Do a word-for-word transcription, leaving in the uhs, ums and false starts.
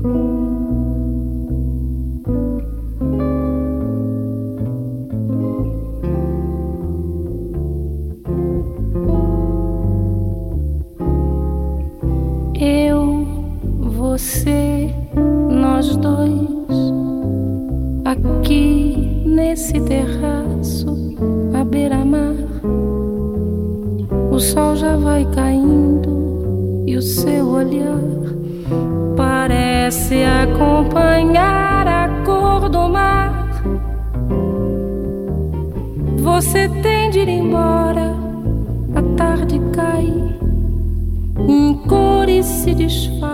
Eu, você, nós dois, aqui nesse terraço à beira-mar. O sol já vai caindo e o seu olhar parece acompanhar a cor do mar. Você tem de ir embora, a tarde cai em cores se desfaz.